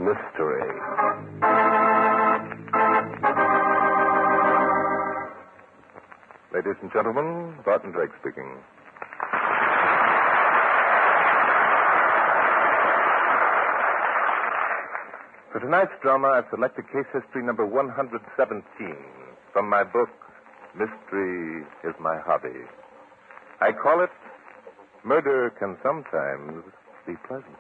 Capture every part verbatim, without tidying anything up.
mystery. Ladies and gentlemen, Barton Drake speaking. For tonight's drama, I've selected case history number one hundred seventeen from my book, Mystery is My Hobby. I call it Murder Can Sometimes Be Pleasant.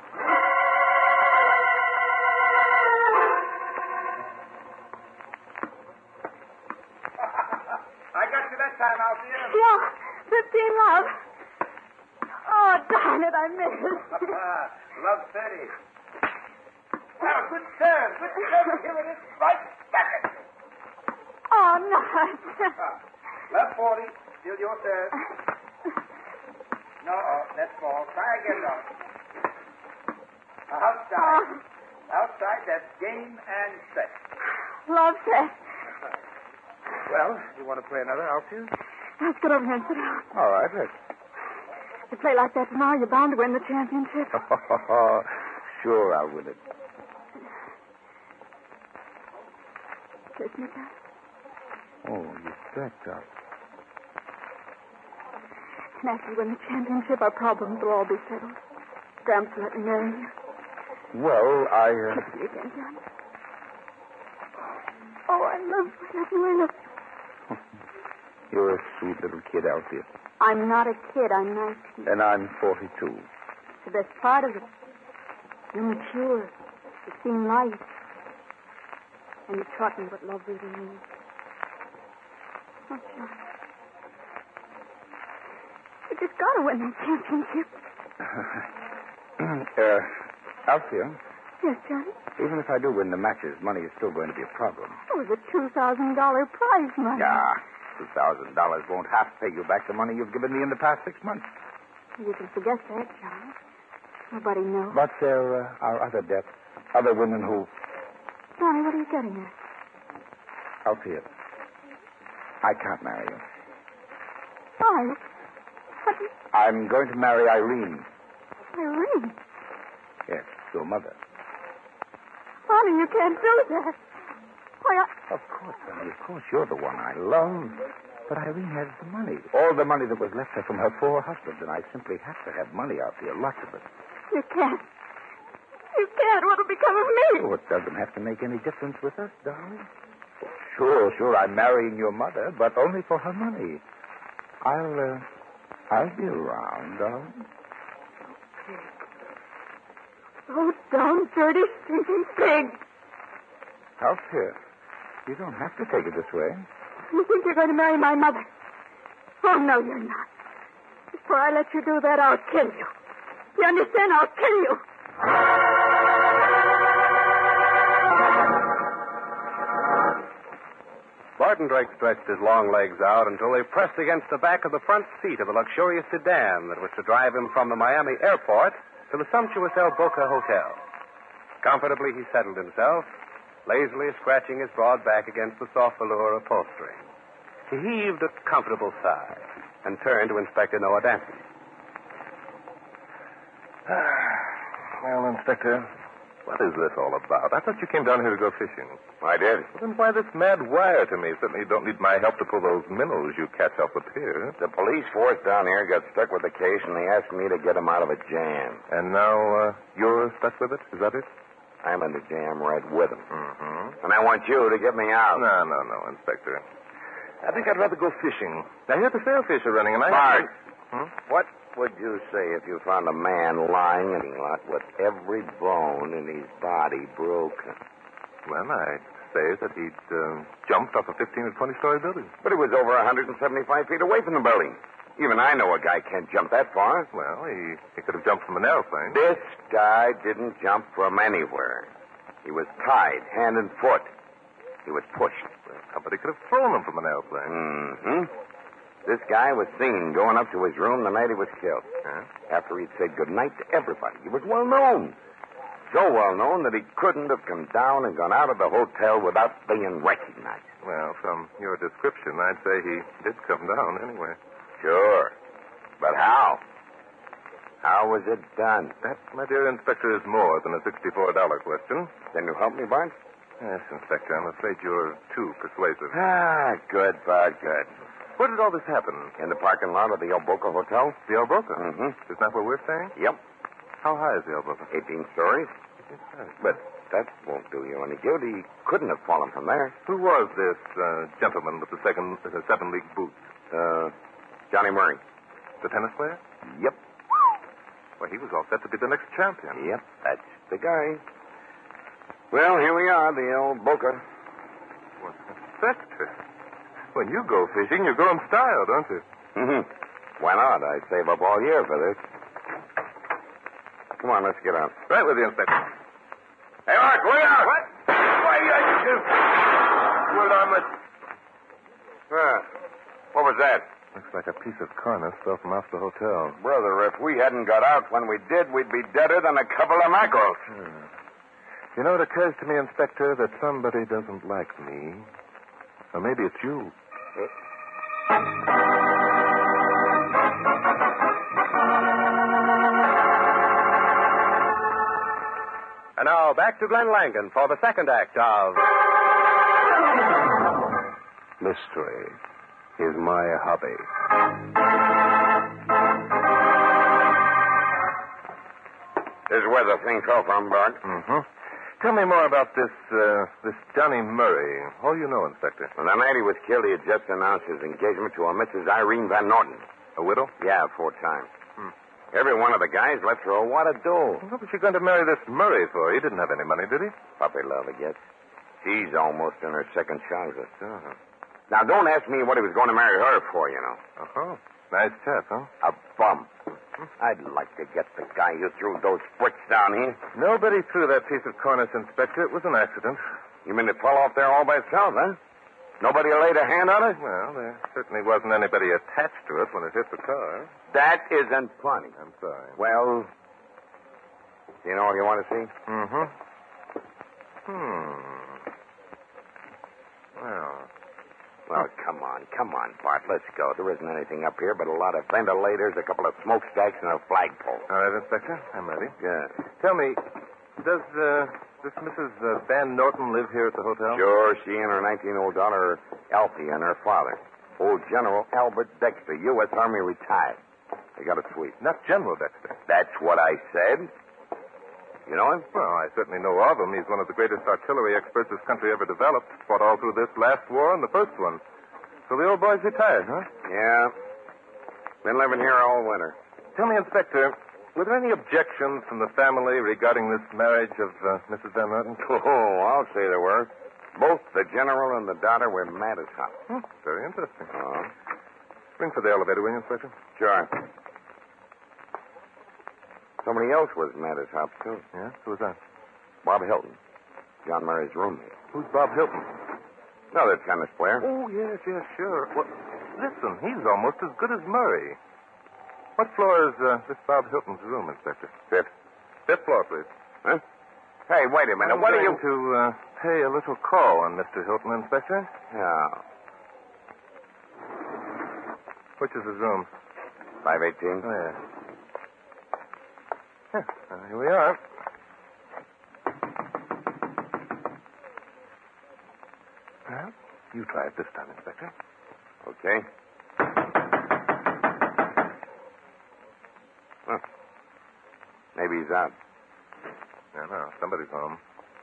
I got you that time, Althea. Yeah, fifteen love. Oh, darn it, I missed. Love thirty. Well, good serve. Good serve. Here it is. Right back at you. Oh, no. Love forty. Still your serve. No, oh, that's ball. Try again, Doc. Outside. Oh. Outside, that's game and set. Love set. Well, you want to play another, Althea? Let's get over here and sit down. All right, let's. If you play like that tomorrow, you're bound to win the championship. Sure, I'll win it. Kiss me, Dad. Oh, you stacked up. And after you win the championship, our problems will all be settled. Gramps will let me marry you. Well, I... Uh... Kiss me again, John. Oh, I love you. I love you. You're a sweet little kid, Althea. I'm not a kid. I'm nineteen. And I'm forty-two. The best part of it. You're mature. You've seen life. And you taught me what love really means. Oh, John. You just got to win that championship. uh, Althea? Yes, Johnny? Even if I do win the matches, money is still going to be a problem. Oh, the two thousand dollars prize money. Yeah, two thousand dollars won't half pay you back the money you've given me in the past six months. You can forget that, Johnny. Nobody knows. But there uh, are other debts, other women who... Johnny, what are you getting at? Althea, I can't marry you. Why? What do you... I'm going to marry Irene. Irene? Yes, your mother. Johnny, you can't do that. Why, I... Of course, honey, of course. You're the one I love. But Irene has the money. All the money that was left her from her four husbands, and I simply have to have money out there, lots of it. You can't. You can't. What'll become of me? Oh, it doesn't have to make any difference with us, darling. Sure, sure, I'm marrying your mother, but only for her money. I'll, uh, I'll be around, darling. Oh, down, dirty, stinking pig. Althea, you don't have to take it this way. You think you're going to marry my mother? Oh, no, you're not. Before I let you do that, I'll kill you. You understand? I'll kill you. Barton Drake stretched his long legs out until they pressed against the back of the front seat of a luxurious sedan that was to drive him from the Miami airport to the sumptuous El Boca Hotel. Comfortably, he settled himself, lazily scratching his broad back against the soft velour upholstery. He heaved a comfortable sigh and turned to Inspector Noah Danton. Well, Inspector, what is this all about? I thought you came down here to go fishing. I did. Well, then why this mad wire to me? Certainly you don't need my help to pull those minnows you catch off the pier. The police force down here got stuck with the case, and they asked me to get them out of a jam. And now uh, you're stuck with it? Is that it? I'm in the jam right with them. Mm-hmm. And I want you to get me out. No, no, no, Inspector. I think I'd rather go fishing. I hear the sailfish are running, and I... Bart, Hmm? what would you say if you found a man lying in a lot with every bone in his body broken? Well, I'd say that he'd uh, jumped off a fifteen or twenty-story building. But he was over one hundred seventy-five feet away from the building. Even I know a guy can't jump that far. Well, he, he could have jumped from an airplane. This guy didn't jump from anywhere. He was tied, hand and foot. He was pushed. Well, somebody could have thrown him from an airplane. Mm-hmm. This guy was seen going up to his room the night he was killed. Huh? After he'd said goodnight to everybody. He was well known. So well known that he couldn't have come down and gone out of the hotel without being recognized. Well, from your description, I'd say he did come down anyway. Sure. But how? How was it done? That, my dear Inspector, is more than a sixty-four dollar question. Can you help me, Bart? Yes, Inspector, I'm afraid you're too persuasive. Ah, good, Bart, good. Where did all this happen? In the parking lot of the El Boca Hotel? The El Boca? Mm-hmm. Isn't that where we're staying? Yep. How high is the El Boca? eighteen stories. But that won't do you any good. He couldn't have fallen from there. Who was this uh, gentleman with the second, uh, seven-league boots? Uh, Johnny Murray. The tennis player? Yep. Well, he was all set to be the next champion. Yep, that's the guy. Well, here we are, the El Boca. Well, Inspector, when you go fishing, you go in style, don't you? Mm-hmm. Why not? I save up all year for this. Come on, let's get out. Right with you, Inspector. Hey, Mark, look out! What? Why, you... Well, I'm a... Uh, what was that? Looks like a piece of cornice fell from off the hotel. Brother, if we hadn't got out when we did, we'd be deader than a couple of mackerels. Hmm. You know, it occurs to me, Inspector, that somebody doesn't like me. Or maybe it's you. And now back to Glenn Langan for the second act of Mystery is my hobby. This is where the thing fell from, Bart. Mm-hmm. Tell me more about this, uh, this Johnny Murray. All you know, Inspector. When the night he was killed, he had just announced his engagement to a Missus Irene Van Norton. A widow? Yeah, four times. Hmm. Every one of the guys left her a wad of dough. What was she going to marry this Murray for? He didn't have any money, did he? Puppy love, I guess. She's almost in her second childhood. Uh-huh. Now, don't ask me what he was going to marry her for, you know. Uh-huh. Nice chap, huh? A bum. I'd like to get the guy who threw those bricks down here. Nobody threw that piece of cornice, Inspector. It was an accident. You mean it fell off there all by itself, huh? Nobody laid a hand on it? Well, there certainly wasn't anybody attached to it when it hit the car. That isn't funny. I'm sorry. Well, you know what you want to see? Mm-hmm. Hmm. Well... Well, come on, come on, Bart. Let's go. There isn't anything up here but a lot of ventilators, a couple of smokestacks, and a flagpole. All right, Inspector. I'm ready. Yeah. Tell me, does uh, this Missus Uh, Van Norton live here at the hotel? Sure, she and her nineteen-year-old daughter, Alfie, and her father. Old General Albert Dexter, U S Army retired. They got a suite. Not General Dexter. That's what I said. You know him? Well, I certainly know of him. He's one of the greatest artillery experts this country ever developed. Fought all through this last war and the first one. So the old boy's retired, huh? Yeah. Been living here all winter. Tell me, Inspector, were there any objections from the family regarding this marriage of uh, Missus Van Norton? Oh, I'll say there were. Both the general and the daughter were mad as hell. Hmm, very interesting. Oh. Ring for the elevator, will you, Inspector? Sure. Somebody else was mad as hell, too. Yeah? Who was that? Bob Hilton. John Murray's roommate. Who's Bob Hilton? Another tennis player. Oh, yes, yes, sure. Well, listen, he's almost as good as Murray. What floor is uh, this Bob Hilton's room, Inspector? Fifth. Fifth floor, please. Huh? Hey, wait a minute. I'm what are going you... to uh, pay a little call on Mister Hilton, Inspector. Yeah. Which is his room? five eighteen. Oh, yeah. Yeah, uh, here we are. Well, you try it this time, Inspector. Okay. Huh. Maybe he's out. Yeah, no, somebody's home.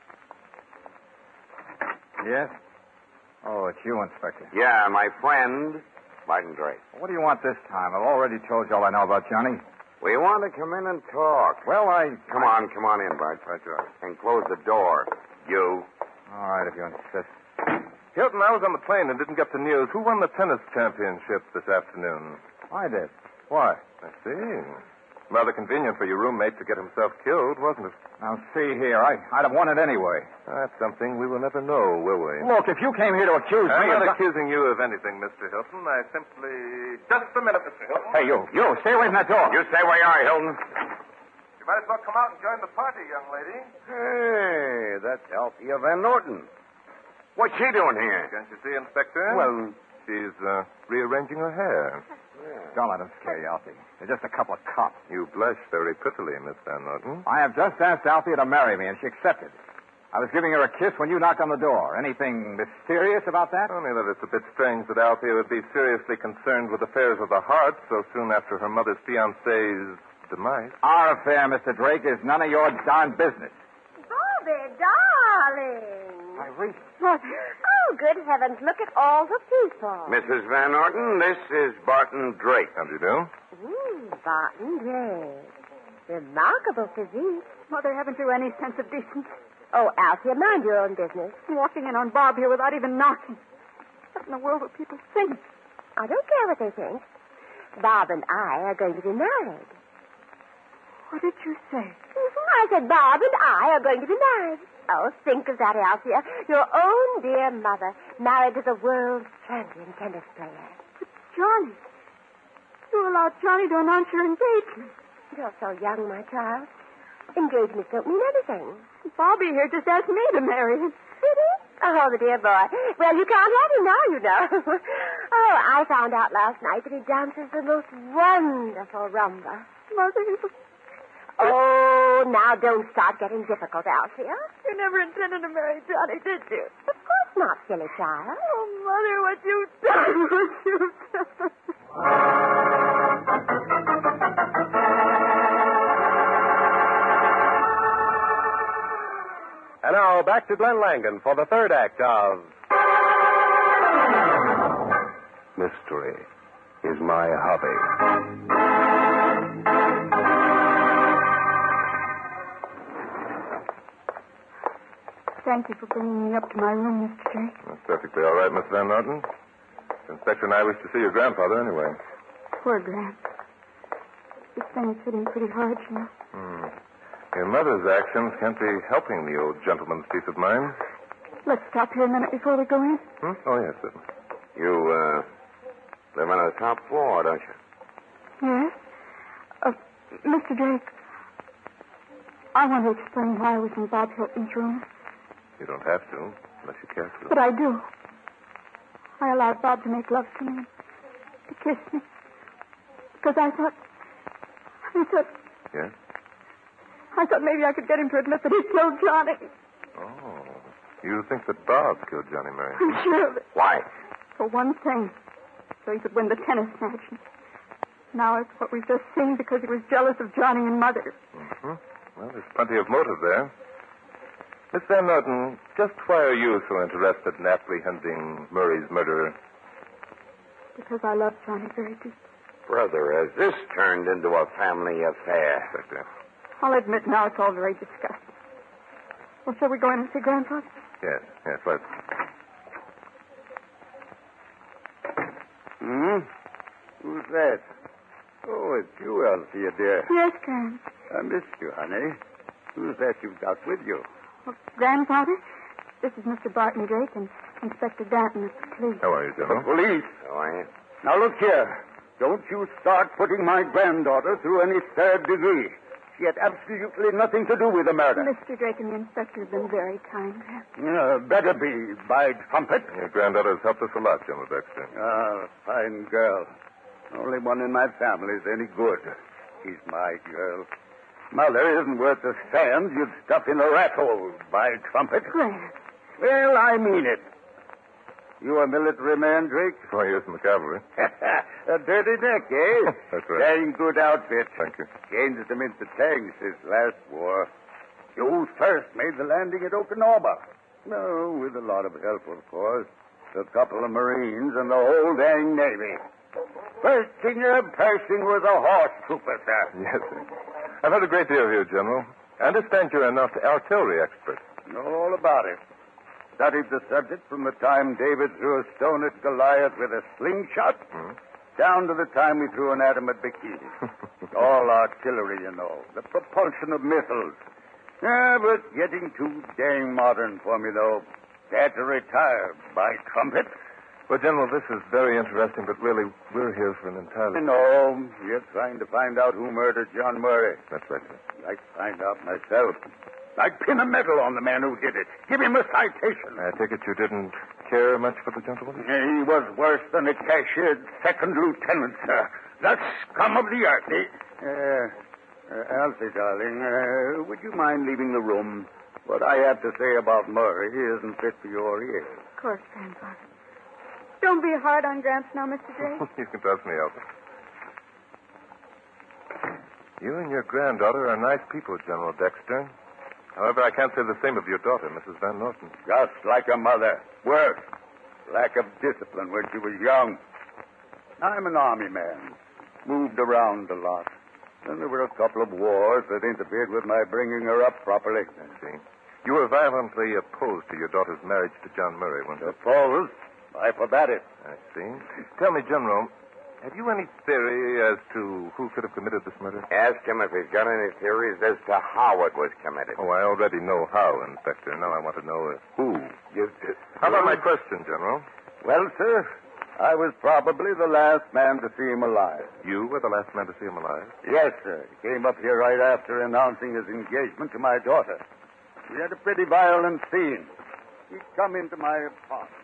Yes? Oh, it's you, Inspector. Yeah, my friend, Martin Drake. What do you want this time? I've already told you all I know about Johnny. We want to come in and talk. Well, I... Come on, come on in, Bart. Right, you are. And close the door. You. All right, if you insist. Hilton, I was on the plane and didn't get the news. Who won the tennis championship this afternoon? I did. Why? I see. Rather convenient for your roommate to get himself killed, wasn't it? Now, see here. I, I'd have won it anyway. That's something we will never know, will we? Look, if you came here to accuse I'm me not of... accusing you of anything, Mister Hilton. I simply... Just a minute, Mister Hilton. Hey, you. You, stay away from that door. You stay where you are, Hilton. You might as well come out and join the party, young lady. Hey, that's Althea Van Norton. What's she doing here? Can't you see, Inspector? Well, she's uh, rearranging her hair. Don't let them scare you, Alfie. They're just a couple of cops. You blush very prettily, Miss Van Norton. I have just asked Althea to marry me, and she accepted. I was giving her a kiss when you knocked on the door. Anything mysterious about that? Only that it's a bit strange that Althea would be seriously concerned with affairs of the heart so soon after her mother's fiancé's demise. Our affair, Mister Drake, is none of your darn business. Bobby, darling. Irene. Mother. Oh, good heavens, look at all the people. Missus Van Norton, this is Barton Drake. How do you do? Ooh, Barton Drake. Remarkable physique. Mother, haven't you any sense of decency? Oh, Althea, mind your own business. Walking in on Bob here without even knocking. What in the world will people think? I don't care what they think. Bob and I are going to be married. What did you say? I said Bob and I are going to be married. Oh, think of that, Althea. Your own dear mother married to the world champion tennis player. But Johnny. You allowed Johnny to announce your engagement. You're so young, my child. Engagements don't mean anything. Bobby here just asked me to marry him. Did he? Oh, the dear boy. Well, you can't have him now, you know. Oh, I found out last night that he dances the most wonderful rumba. Mother, you... Oh, now don't start getting difficult, Althea. You never intended to marry Johnny, did you? Of course not, silly child. Oh, Mother, what you've done, what you've done. And now back to Glenn Langan for the third act of Mystery is My Hobby. Thank you for bringing me up to my room, Mister Drake. That's perfectly all right, Miss Van Norton. Inspector and I wish to see your grandfather anyway. Poor Gramp. This thing is hitting pretty hard, you know. Hmm. Your mother's actions can't be helping the old gentleman's peace of mind. Let's stop here a minute before we go in. Hmm? Oh, yes, certainly. You, uh, live on the top floor, don't you? Yes? Uh, Mister Drake, I want to explain why I was in Bob Hilton's room. You don't have to, unless you care to. But I do. I allowed Bob to make love to me, to kiss me, because I thought, I thought, Yes? I thought maybe I could get him to admit that he killed Johnny. Oh. You think that Bob killed Johnny Murray? I'm sure of it. Why? For one thing, so he could win the tennis match. Now it's what we've just seen because he was jealous of Johnny and Mother. Mm-hmm. Well, there's plenty of motive there. Miss Van Norton, just why are you so interested in apprehending Murray's murderer? Because I love Johnny very deeply. Brother, has this turned into a family affair? Inspector. I'll admit now it's all very disgusting. Well, shall we go in and see Grandfather? Yes, yes, let's. Hmm? Who's that? Oh, it's you, Althea, dear. Yes, Grand. I missed you, honey. Who's that you've got with you? Well, Grandfather, this is Mister Barton Drake and Inspector Danton of the police. How are you, General? Police. Oh, I... Now, look here. Don't you start putting my granddaughter through any third degree. She had absolutely nothing to do with the murder. Mister Drake and the inspector have been very kind. Uh, better be, by trumpet. Your granddaughter's helped us a lot, General Dexter. Ah, fine girl. Only one in my family's any good. She's my girl. Mother isn't worth the sand you'd stuff in a rat hole, by trumpet. Grand. Well, I mean it. You a military man, Drake? Four years in the cavalry. A dirty neck, eh? That's right. Dang good outfit. Thank you. Changed them into tanks this last war. You first made the landing at Okinawa. No, with a lot of help, of course. A couple of Marines and the whole dang Navy. First thing you're Pershing was a horse trooper, sir. Yes, sir. I've heard a great deal of you, General. I understand you're an artillery expert. Know all about it. Studied the subject from the time David threw a stone at Goliath with a slingshot Hmm? down to the time we threw an atom at Bikini. All artillery, you know. The propulsion of missiles. Yeah, but getting too dang modern for me, though. Had to retire, by trumpet. Well, General, this is very interesting, but really, we're here for an entirely... No, you're trying to find out who murdered John Murray. That's right, sir. I'd find out myself. I'd pin a medal on the man who did it. Give him a citation. I take it you didn't care much for the gentleman? He was worse than a cashiered second lieutenant, sir. The scum of the earth. He... Uh, uh, Elsie, darling, uh, would you mind leaving the room? What I have to say about Murray isn't fit for your ears. Of course, Grandfather. Don't be hard on Gramps now, Mister Drake. You can trust me, Elsie. You and your granddaughter are nice people, General Dexter. However, I can't say the same of your daughter, Missus Van Norton. Just like a mother. Worse. Lack of discipline when she was young. I'm an army man. Moved around a lot. Then there were a couple of wars that interfered with my bringing her up properly. I see. You were violently opposed to your daughter's marriage to John Murray, weren't you? Opposed? I forbade it. I see. Tell me, General, have you any theory as to who could have committed this murder? Ask him if he's got any theories as to how it was committed. Oh, I already know how, Inspector. Now I want to know uh, who. You, uh, How about my question, General? Well, sir, I was probably the last man to see him alive. You were the last man to see him alive? Yes, sir. He came up here right after announcing his engagement to my daughter. We had a pretty violent scene. He'd come into my apartment.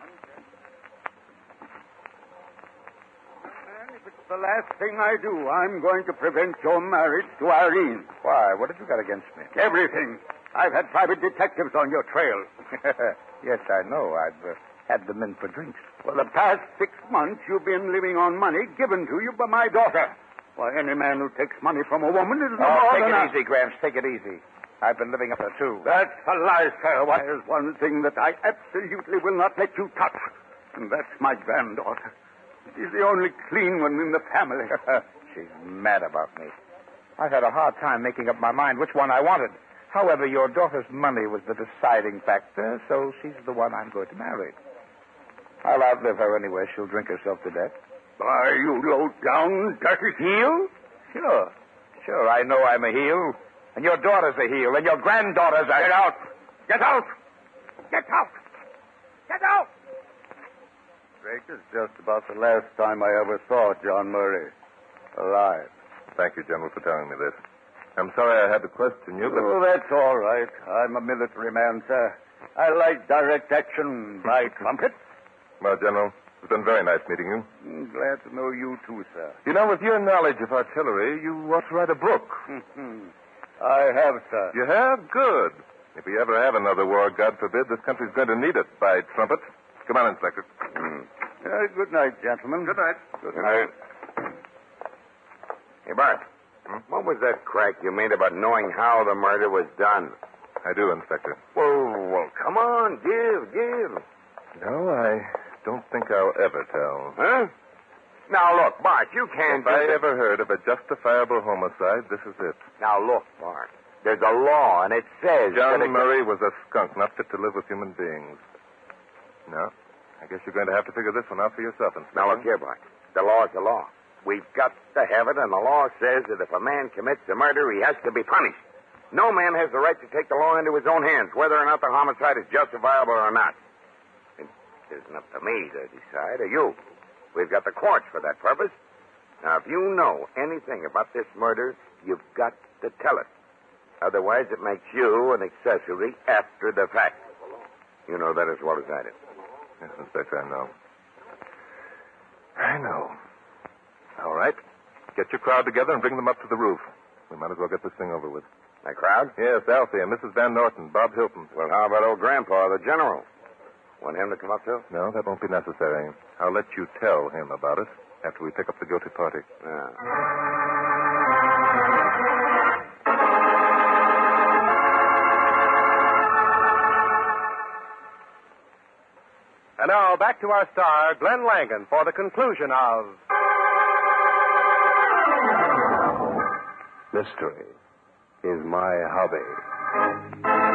And if it's the last thing I do, I'm going to prevent your marriage to Irene. Why? What have you got against me? Everything. I've had private detectives on your trail. Yes, I know. I've uh, had them in for drinks. For the past six months, you've been living on money given to you by my daughter. Why, any man who takes money from a woman is no Oh, more take than it a... easy, Gramps. Take it easy. I've been living up there, too. That's a lie, sir. Why, there's one thing that I absolutely will not let you touch, and that's my granddaughter. She's the only clean one in the family. She's mad about me. I've had a hard time making up my mind which one I wanted. However, your daughter's money was the deciding factor, so she's the one I'm going to marry. I'll outlive her anyway. She'll drink herself to death. Why, you low-down, dirty heel? Sure. Sure, I know I'm a heel. And your daughter's a heel, and your granddaughter's a... Get out! Get out! Get out! Get out! Drake, is just about the last time I ever saw John Murray alive. Thank you, General, for telling me this. I'm sorry I had to question you, but... Oh, that's all right. I'm a military man, sir. I like direct action by trumpet. Well, General, it's been very nice meeting you. Mm, glad to know you, too, sir. You know, with your knowledge of artillery, you ought to write a book. I have, sir. You have? Good. If we ever have another war, God forbid, this country's going to need it, by trumpet. Come on, Inspector. Mm. Uh, good night, gentlemen. Good night. Good night. Hey, Bart, hmm? What was that crack you made about knowing how the murder was done? I do, Inspector. Whoa, well, come on, give, give. No, I don't think I'll ever tell. Huh? Now, look, Bart, you can't... If I ever heard of a justifiable homicide, this is it. Now, look, Bart, there's a law, and it says... John that it... Murray was a skunk, not fit to live with human beings. No, I guess you're going to have to figure this one out for yourself, Inspector. Now, look here, Bart. The law's the law. We've got to have it, and the law says that if a man commits a murder, he has to be punished. No man has the right to take the law into his own hands, whether or not the homicide is justifiable or not. It isn't up to me to decide, or you. We've got the courts for that purpose. Now, if you know anything about this murder, you've got to tell it. Otherwise, it makes you an accessory after the fact. You know that as well as I do. Yes, Inspector, I know. I know. All right. Get your crowd together and bring them up to the roof. We might as well get this thing over with. My crowd? Yes, Althea, and Missus Van Norton, Bob Hilton. Well, how about old Grandpa, the general? Want him to come up, too? No, that won't be necessary. I'll let you tell him about it after we pick up the guilty party. Yeah. And now, back to our star, Glenn Langan, for the conclusion of... Mystery is my hobby.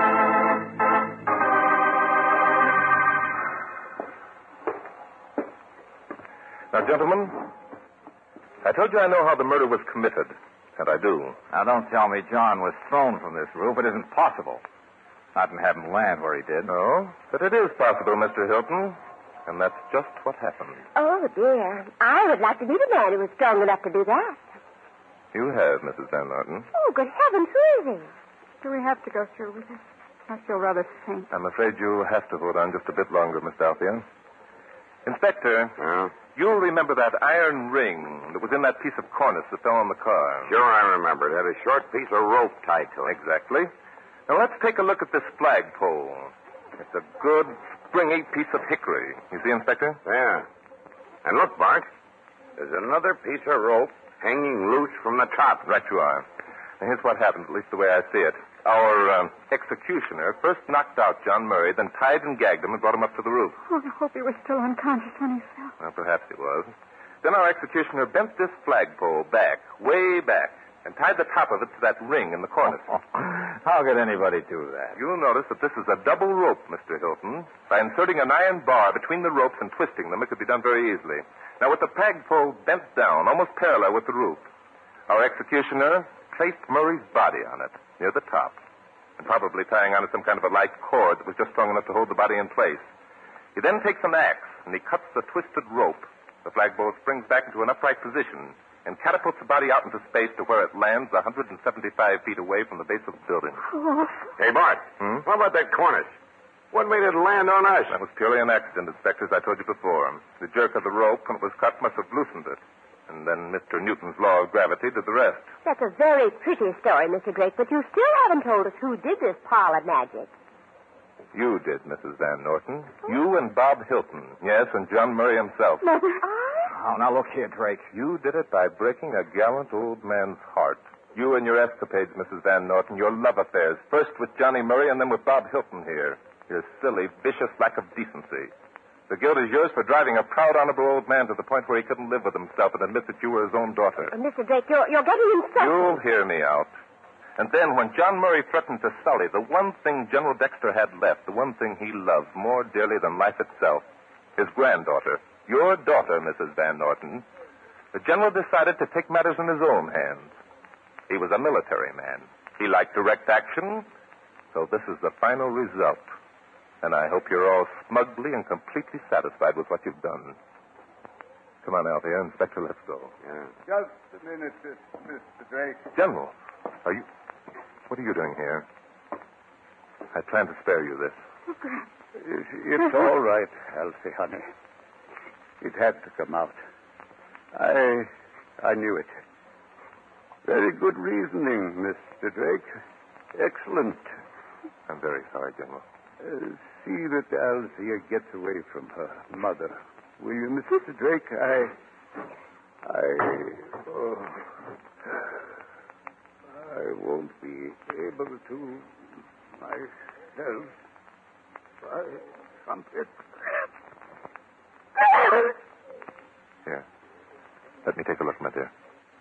Now, gentlemen, I told you I know how the murder was committed, and I do. Now, don't tell me John was thrown from this roof. It isn't possible. Not in having land where he did. No, but it is possible, Mister Hilton, and that's just what happened. Oh, dear. I would like to meet a man who was strong enough to do that. You have, Missus Van Norton. Oh, good heavens, who is he? Do we have to go through with it? I feel rather faint. I'm afraid you'll have to hold on just a bit longer, Miss Althea. Inspector, Huh? you'll remember that iron ring that was in that piece of cornice that fell on the car. Sure, I remember. It had a short piece of rope tied to it. Exactly. Now let's take a look at this flagpole. It's a good, springy piece of hickory. You see, Inspector? Yeah. And look, Bart. There's another piece of rope hanging loose from the top. Right you are. Now, here's what happened, at least the way I see it. Our um, executioner first knocked out John Murray, then tied and gagged him and brought him up to the roof. Oh, I hope he was still unconscious when he fell. Well, perhaps he was. Then our executioner bent this flagpole back, way back, and tied the top of it to that ring in the cornice. How could anybody do that? You'll notice that this is a double rope, Mister Hilton. By inserting an iron bar between the ropes and twisting them, it could be done very easily. Now, with the flagpole bent down, almost parallel with the roof, our executioner placed Murray's body on it, near the top, and probably tying on it some kind of a light cord that was just strong enough to hold the body in place. He then takes an axe, and he cuts the twisted rope. The flagpole springs back into an upright position and catapults the body out into space to where it lands one hundred seventy-five feet away from the base of the building. Oh. Hey, Bart. Hmm? What about that cornice? What made it land on us? That was purely an accident, Inspector, as I told you before. The jerk of the rope, when it was cut, must have loosened it. And then Mister Newton's law of gravity did the rest. That's a very pretty story, Mister Drake, but you still haven't told us who did this parlor magic. You did, Missus Van Norton. You and Bob Hilton. Yes, and John Murray himself. Mother. Oh, now look here, Drake. You did it by breaking a gallant old man's heart. You and your escapades, Missus Van Norton, your love affairs, first with Johnny Murray and then with Bob Hilton here. Your silly, vicious lack of decency. The guilt is yours for driving a proud, honorable old man to the point where he couldn't live with himself and admit that you were his own daughter. Uh, Mister Drake, you're, you're getting insulted. You'll hear me out. And then when John Murray threatened to sully the one thing General Dexter had left, the one thing he loved more dearly than life itself, his granddaughter, your daughter, Missus Van Norton, the general decided to take matters in his own hands. He was a military man. He liked direct action, so this is the final result. And I hope you're all smugly and completely satisfied with what you've done. Come on, Althea. Inspector, let's go. Yeah. Just a minute, Mister Drake. General, are you... What are you doing here? I planned to spare you this. It's, it's all right, Elsie, honey. It had to come out. I... I knew it. Very good reasoning, Mister Drake. Excellent. I'm very sorry, General. Uh, see that Althea gets away from her mother. Will you, Mister Drake? I... I... Oh, I won't be able to myself by trumpet. Here. Let me take a look, my dear.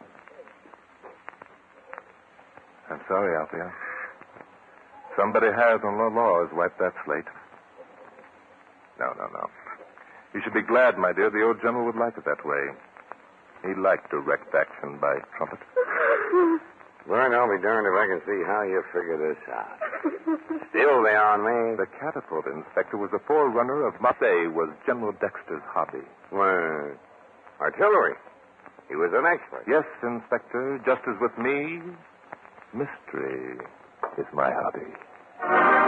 I'm sorry, Althea. Somebody has, and the law has wiped that slate. No, no, no. You should be glad, my dear, the old general would like it that way. He liked direct action by trumpet. Well, I'll be darned if I can see how you figure this out. Still they on me. The catapult, Inspector, was a forerunner of Marseille, was General Dexter's hobby. Well, artillery. He was an expert. Yes, Inspector, just as with me, mystery is my hobby.